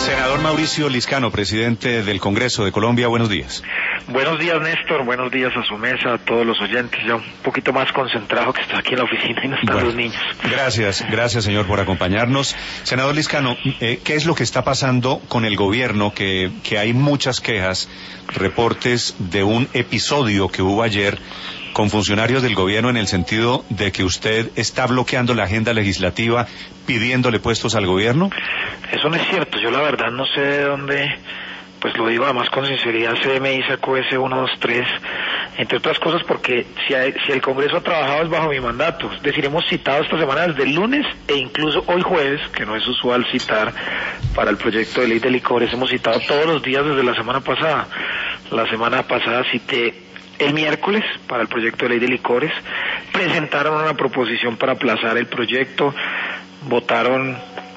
Senador Mauricio Liscano, presidente del Congreso de Colombia, buenos días. Buenos días, Néstor, buenos días a su mesa, a todos los oyentes. Ya un poquito más concentrado que está aquí en la oficina y no están los niños. Gracias señor por acompañarnos. Senador Liscano, ¿qué es lo que está pasando con el gobierno? Que hay muchas quejas, reportes de un episodio que hubo ayer con funcionarios del gobierno en el sentido de que usted está bloqueando la agenda legislativa pidiéndole puestos al gobierno. Eso no es cierto, yo la verdad no sé de dónde, pues lo digo además con sinceridad, CMI sacó ese 1, 2, 3, entre otras cosas porque si el Congreso ha trabajado es bajo mi mandato, es decir, hemos citado esta semana desde el lunes e incluso hoy jueves, que no es usual citar para el proyecto de ley de licores, hemos citado todos los días desde la semana pasada. La semana pasada cité el miércoles para el proyecto de ley de licores, presentaron una proposición para aplazar el proyecto, votaron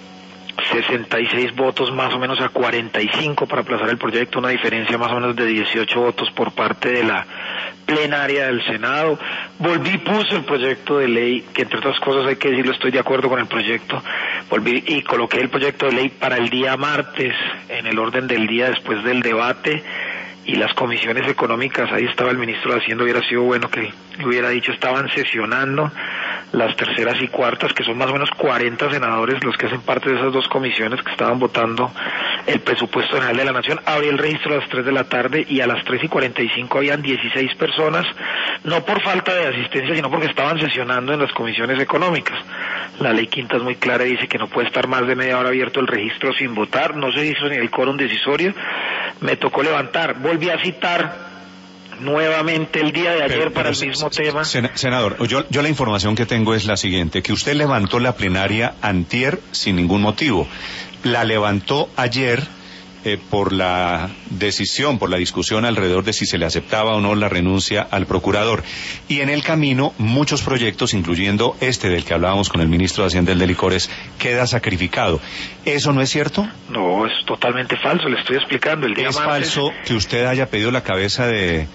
66 votos más o menos a 45 para aplazar el proyecto, una diferencia más o menos de 18 votos por parte de la plenaria del Senado. Volví y puse el proyecto de ley, que entre otras cosas hay que decirlo, estoy de acuerdo con el proyecto, volví y coloqué el proyecto de ley para el día martes en el orden del día después del debate y las comisiones económicas, ahí estaba el ministro de Hacienda, hubiera sido bueno que le hubiera dicho, estaban sesionando las terceras y cuartas, que son más o menos 40 senadores los que hacen parte de esas dos comisiones que estaban votando el presupuesto general de la Nación. Abrí el registro a las 3 de la tarde y a las 3:45 habían 16 personas, no por falta de asistencia, sino porque estaban sesionando en las comisiones económicas. La ley quinta es muy clara y dice que no puede estar más de media hora abierto el registro sin votar, no se hizo ni el quórum decisorio, me tocó levantar, volví a citar nuevamente el día de ayer para el mismo tema. Senador, yo la información que tengo es la siguiente, que usted levantó la plenaria antier sin ningún motivo, la levantó ayer por la decisión, por la discusión alrededor de si se le aceptaba o no la renuncia al procurador, y en el camino muchos proyectos, incluyendo este del que hablábamos con el ministro de Hacienda, el de licores, queda sacrificado. ¿Eso no es cierto? No, es totalmente falso, le estoy explicando. El día ¿Es martes... falso que usted haya pedido la cabeza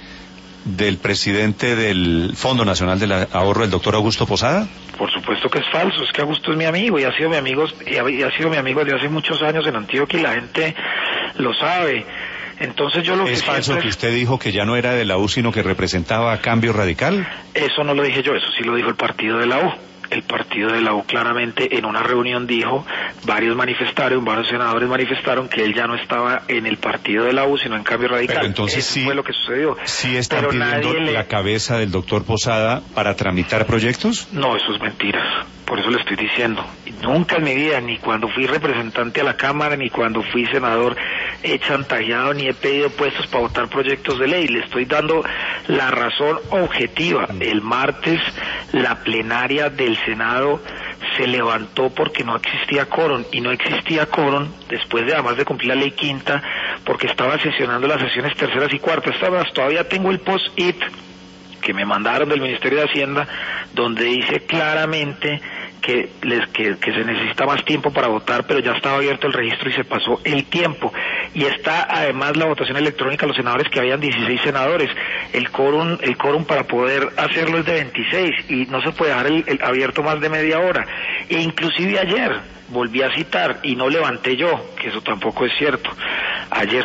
del presidente del Fondo Nacional del Ahorro, el doctor Augusto Posada? Por supuesto que es falso, es que Augusto es mi amigo y ha sido mi amigo desde hace muchos años en Antioquia y la gente lo sabe. Entonces yo lo que ¿Es falso que usted dijo que ya no era de la U sino que representaba a Cambio Radical? Eso no lo dije yo, eso sí lo dijo el partido de la U. El partido de la U claramente en una reunión dijo, varios senadores manifestaron que él ya no estaba en el partido de la U, sino en Cambio Radical. Pero entonces eso fue lo que sucedió. ¿Sí están pidiendo la cabeza del doctor Posada para tramitar proyectos? No, eso es mentira. Por eso le estoy diciendo. Nunca en mi vida, ni cuando fui representante a la Cámara, ni cuando fui senador, he chantajeado ni he pedido puestos para votar proyectos de ley. Le estoy dando la razón objetiva. El martes la plenaria del Senado se levantó porque no existía quórum, y no existía quórum después de además de cumplir la ley quinta, porque estaba sesionando las sesiones terceras y cuartas. Todavía tengo el post-it que me mandaron del Ministerio de Hacienda, donde dice claramente que se necesita más tiempo para votar, pero ya estaba abierto el registro y se pasó el tiempo. Y está además la votación electrónica a los senadores, que habían 16 senadores. El quórum para poder hacerlo es de 26 y no se puede dejar el abierto más de media hora. E inclusive ayer volví a citar y no levanté yo, que eso tampoco es cierto. Ayer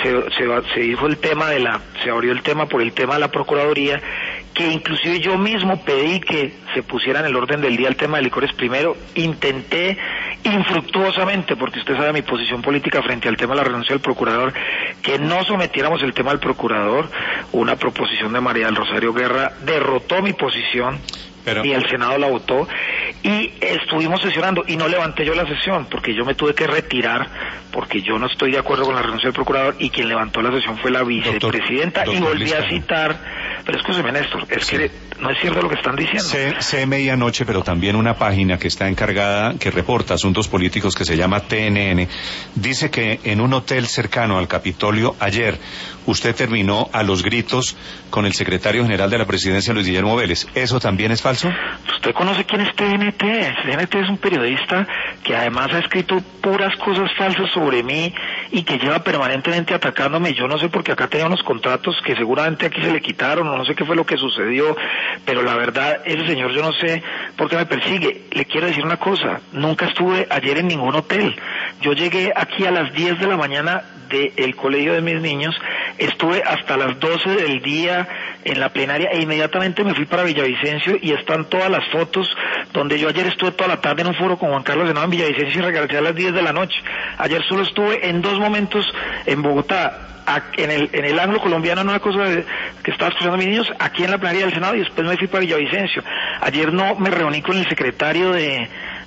se dijo el tema se abrió el tema por el tema de la Procuraduría, que inclusive yo mismo pedí que se pusiera en el orden del día el tema de licores primero. Intenté infructuosamente, porque usted sabe mi posición política frente al tema de la renuncia del procurador, que no sometiéramos el tema al procurador. Una proposición de María del Rosario Guerra derrotó mi posición. Y el Senado la votó y estuvimos sesionando y no levanté yo la sesión porque yo me tuve que retirar porque yo no estoy de acuerdo con la renuncia del procurador, y quien levantó la sesión fue la vicepresidenta. Doctor, y volví Liscano a citar, pero escúcheme, Néstor, es que no es cierto lo que están diciendo. CMI anoche, pero también una página que está encargada, que reporta asuntos políticos, que se llama TNN, dice que en un hotel cercano al Capitolio ayer usted terminó a los gritos con el secretario general de la Presidencia, Luis Guillermo Vélez. ¿Eso también es falso? ¿Usted conoce quién es TNT? TNT es un periodista que además ha escrito puras cosas falsas sobre mí y que lleva permanentemente atacándome. Yo no sé, porque acá tenía unos contratos que seguramente aquí se le quitaron, o no sé qué fue lo que sucedió, pero la verdad, ese señor yo no sé por qué me persigue. Le quiero decir una cosa, nunca estuve ayer en ningún hotel. Yo llegué aquí a las 10 de la mañana del colegio de mis niños, estuve hasta las 12 del día en la plenaria e inmediatamente me fui para Villavicencio y están todas las fotos donde yo ayer estuve toda la tarde en un foro con Juan Carlos Henao en Villavicencio y regresé a las 10 de la noche. Ayer solo estuve en 2 momentos en Bogotá, en el ángulo colombiano, una cosa que estaba escuchando a mis niños, aquí en la plenaria del Senado, y después me fui para Villavicencio. Ayer no me reuní con el secretario de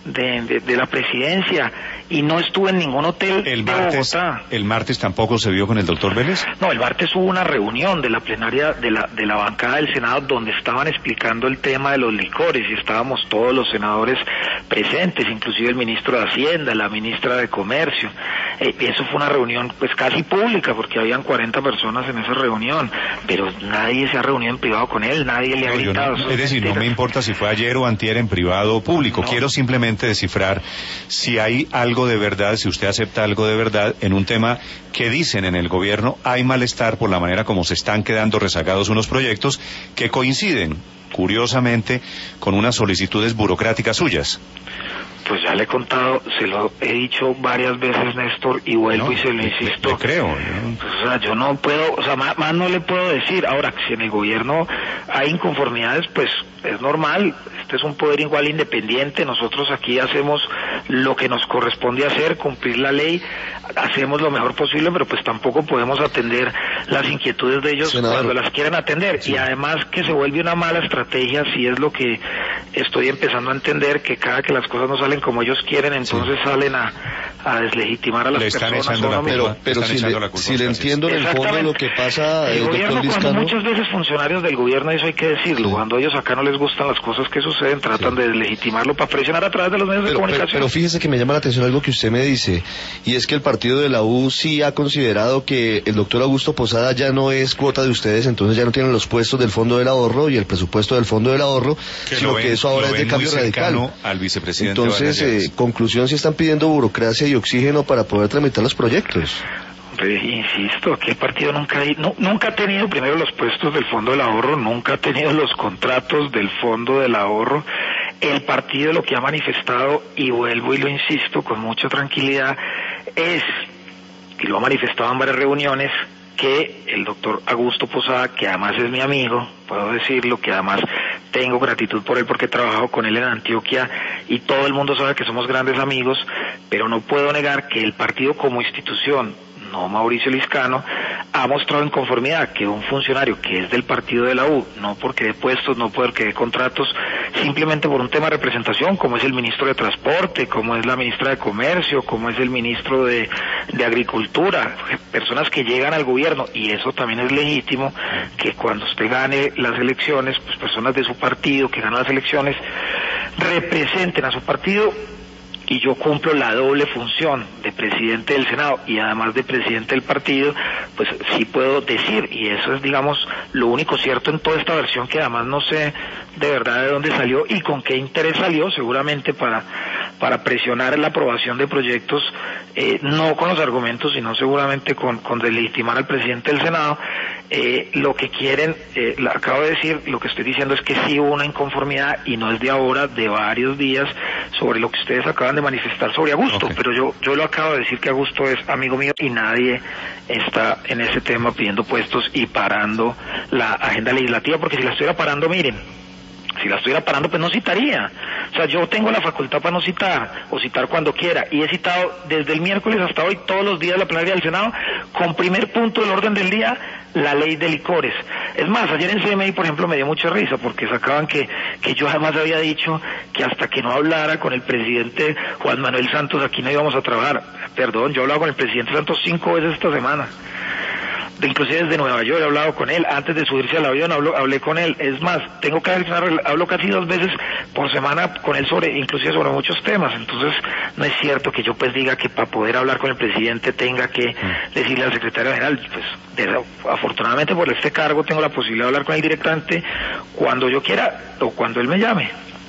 la presidencia y no estuve en ningún hotel de Bogotá. ¿El martes tampoco se vio con el doctor Vélez? No, el martes hubo una reunión de la plenaria de la bancada del Senado donde estaban explicando el tema de los licores y estábamos todos los senadores presentes, inclusive el ministro de Hacienda, la ministra de Comercio. Eso fue una reunión pues casi pública porque habían 40 personas en esa reunión, pero nadie se ha reunido en privado con él, nadie le ha gritado. Es decir, no me importa si fue ayer o antier en privado o público, no. Quiero simplemente descifrar si hay algo de verdad, si usted acepta algo de verdad en un tema que dicen en el gobierno hay malestar por la manera como se están quedando rezagados unos proyectos que coinciden, curiosamente, con unas solicitudes burocráticas suyas. Pues ya le he contado, se lo he dicho varias veces, Néstor, y vuelvo y se lo insisto. Le creo. Pues, o sea, yo no puedo, o sea, más no le puedo decir. Ahora, si en el gobierno hay inconformidades, pues es normal. Este es un poder igual independiente. Nosotros aquí hacemos lo que nos corresponde hacer, cumplir la ley. Hacemos lo mejor posible, pero pues tampoco podemos atender las inquietudes de ellos cuando las quieran atender. Sí. Y además que se vuelve una mala estrategia, si es lo que estoy empezando a entender, que cada que las cosas no salen como ellos quieren, entonces salen a deslegitimar a las personas. Pero si le entiendo en el fondo lo que pasa, el gobierno, cuando muchas veces funcionarios del gobierno, eso hay que decirlo, cuando ellos acá no les gustan las cosas que suceden, tratan de deslegitimarlo para presionar a través de los medios de comunicación. Pero fíjese que me llama la atención algo que usted me dice, y es que el partido de la U sí ha considerado que el doctor Augusto Posada ya no es cuota de ustedes, entonces ya no tienen los puestos del Fondo del Ahorro y el presupuesto del Fondo del Ahorro, sino que eso ahora es de cambio radical. Al vicepresidente. Entonces, conclusión, si están pidiendo burocracia y oxígeno para poder tramitar los proyectos. Insisto, que el partido nunca ha tenido primero los puestos del Fondo del Ahorro, nunca ha tenido los contratos del Fondo del Ahorro. El partido lo que ha manifestado, y vuelvo y lo insisto con mucha tranquilidad, es, y lo ha manifestado en varias reuniones, que el doctor Augusto Posada, que además es mi amigo, puedo decirlo, que además tengo gratitud por él porque he trabajado con él en Antioquia y todo el mundo sabe que somos grandes amigos, pero no puedo negar que el partido como institución, no Mauricio Liscano, ha mostrado inconformidad que un funcionario que es del partido de la U, no porque dé puestos, no porque dé contratos, simplemente por un tema de representación, como es el ministro de Transporte, como es la ministra de Comercio, como es el ministro de Agricultura, personas que llegan al gobierno, y eso también es legítimo, que cuando usted gane las elecciones, pues personas de su partido que ganan las elecciones representen a su partido. Y yo cumplo la doble función de presidente del Senado y además de presidente del partido, pues sí puedo decir, y eso es, digamos, lo único cierto en toda esta versión, que además no sé de verdad de dónde salió y con qué interés salió, seguramente para presionar la aprobación de proyectos, no con los argumentos, sino seguramente con deslegitimar al presidente del Senado. Lo que quieren, acabo de decir, lo que estoy diciendo es que sí hubo una inconformidad, y no es de ahora, de varios días, sobre lo que ustedes acaban de manifestar sobre Augusto, pero yo lo acabo de decir, que Augusto es amigo mío y nadie está en ese tema pidiendo puestos y parando la agenda legislativa, porque si la estuviera parando, miren, si la estuviera parando, pues no citaría. O sea, yo tengo la facultad para no citar, o citar cuando quiera, y he citado desde el miércoles hasta hoy, todos los días, la plenaria del Senado, con primer punto del orden del día, la ley de licores. Es más, ayer en CMI, por ejemplo, me dio mucha risa, porque sacaban que yo además había dicho que hasta que no hablara con el presidente Juan Manuel Santos, aquí no íbamos a trabajar. Perdón, yo he hablado con el presidente Santos 5 veces esta semana. Inclusive desde Nueva York he hablado con él, antes de subirse al avión hablé con él. Es más, hablo casi 2 veces por semana con él inclusive sobre muchos temas. Entonces no es cierto que yo pues diga que para poder hablar con el presidente tenga que decirle al secretario general. Pues afortunadamente por este cargo tengo la posibilidad de hablar con él directamente cuando yo quiera o cuando él me llame.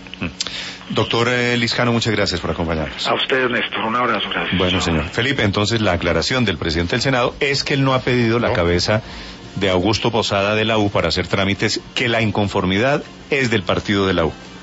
Doctor Liscano, muchas gracias por acompañarnos. A ustedes, Néstor, un abrazo, gracias. Bueno, señor Felipe, entonces la aclaración del presidente del Senado es que él no ha pedido la cabeza de Augusto Posada de la U para hacer trámites, que la inconformidad es del partido de la U.